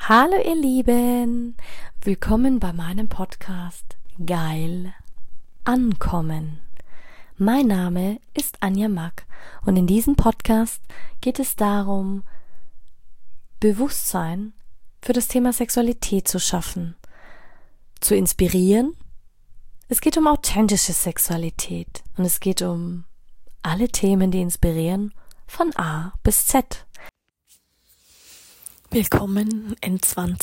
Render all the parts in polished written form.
Hallo ihr Lieben, willkommen bei meinem Podcast Geil Ankommen. Mein Name ist Anja Mack und in diesem Podcast geht es darum, Bewusstsein für das Thema Sexualität zu schaffen, zu inspirieren. Es geht um authentische Sexualität und es geht um alle Themen, die inspirieren, von A bis Z. Willkommen in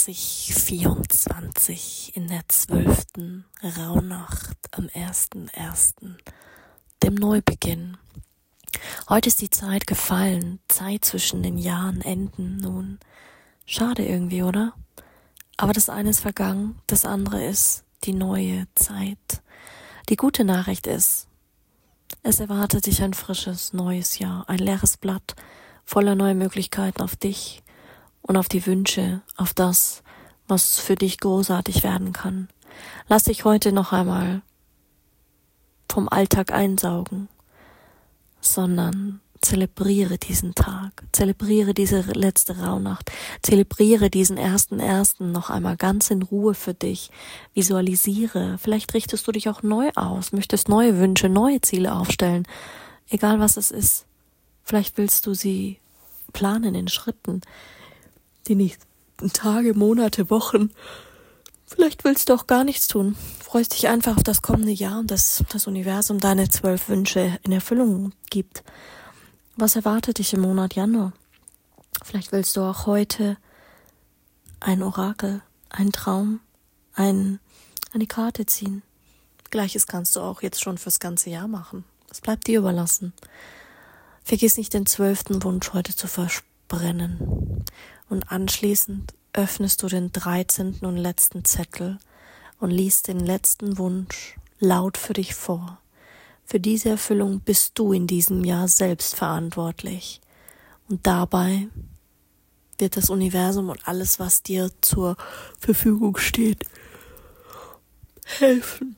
2024 in der 12. Rauhnacht am 1.1., dem Neubeginn. Heute ist die Zeit gefallen, Zeit zwischen den Jahren enden nun. Schade irgendwie, oder? Aber das eine ist vergangen, das andere ist die neue Zeit. Die gute Nachricht ist, es erwartet dich ein frisches, neues Jahr, ein leeres Blatt voller neuer Möglichkeiten auf dich und auf die Wünsche, auf das, was für dich großartig werden kann. Lass dich heute noch einmal vom Alltag einsaugen, sondern zelebriere diesen Tag, zelebriere diese letzte Rauhnacht, zelebriere diesen 1.1. noch einmal ganz in Ruhe für dich, visualisiere, vielleicht richtest du dich auch neu aus, möchtest neue Wünsche, neue Ziele aufstellen, egal was es ist, vielleicht willst du sie planen in Schritten, die nächsten Tage, Monate, Wochen. Vielleicht willst du auch gar nichts tun. Freust dich einfach auf das kommende Jahr und dass das Universum deine 12 Wünsche in Erfüllung gibt. Was erwartet dich im Monat Januar? Vielleicht willst du auch heute ein Orakel, einen Traum, eine Karte ziehen. Gleiches kannst du auch jetzt schon fürs ganze Jahr machen. Das bleibt dir überlassen. Vergiss nicht, den 12. Wunsch heute zu verbrennen. Und anschließend öffnest du den 13. und letzten Zettel und liest den letzten Wunsch laut für dich vor. Für diese Erfüllung bist du in diesem Jahr selbst verantwortlich. Und dabei wird das Universum und alles, was dir zur Verfügung steht, helfen.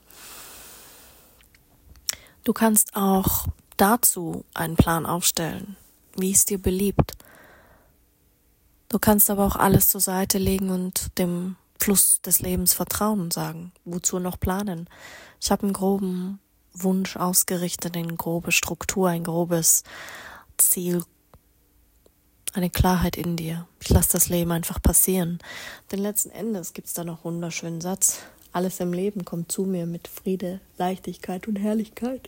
Du kannst auch dazu einen Plan aufstellen, wie es dir beliebt. Du kannst aber auch alles zur Seite legen und dem Fluss des Lebens vertrauen und sagen, wozu noch planen? Ich habe einen groben Wunsch ausgerichtet, eine grobe Struktur, ein grobes Ziel, eine Klarheit in dir. Ich lasse das Leben einfach passieren. Denn letzten Endes gibt es da noch einen wunderschönen Satz. Alles im Leben kommt zu mir mit Friede, Leichtigkeit und Herrlichkeit.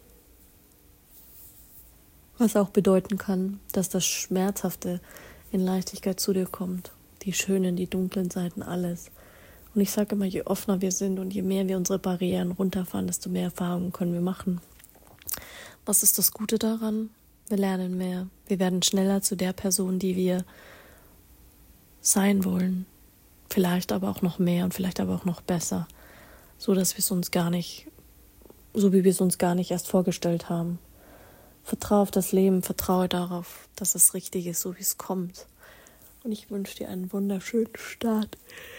Was auch bedeuten kann, dass das Schmerzhafte in Leichtigkeit zu dir kommt. Die schönen, die dunklen Seiten, alles. Und ich sage immer, je offener wir sind und je mehr wir unsere Barrieren runterfahren, desto mehr Erfahrungen können wir machen. Was ist das Gute daran? Wir lernen mehr. Wir werden schneller zu der Person, die wir sein wollen. Vielleicht aber auch noch mehr und vielleicht aber auch noch besser. So dass wir es uns gar nicht, so wie wir es uns gar nicht erst vorgestellt haben. Vertraue auf das Leben, vertraue darauf, dass es richtig ist, so wie es kommt. Und ich wünsche dir einen wunderschönen Start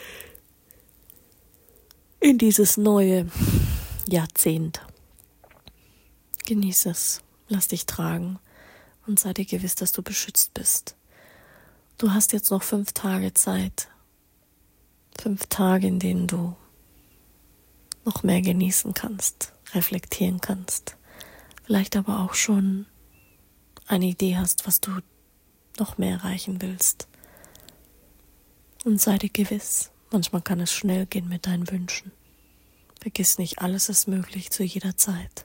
in dieses neue Jahrzehnt. Genieße es, lass dich tragen und sei dir gewiss, dass du beschützt bist. Du hast jetzt noch 5 Tage Zeit. 5 Tage, in denen du noch mehr genießen kannst, reflektieren kannst. Vielleicht aber auch schon eine Idee hast, was du noch mehr erreichen willst. Und sei dir gewiss, manchmal kann es schnell gehen mit deinen Wünschen. Vergiss nicht, alles ist möglich zu jeder Zeit.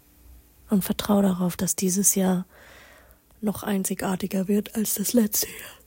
Und vertraue darauf, dass dieses Jahr noch einzigartiger wird als das letzte Jahr.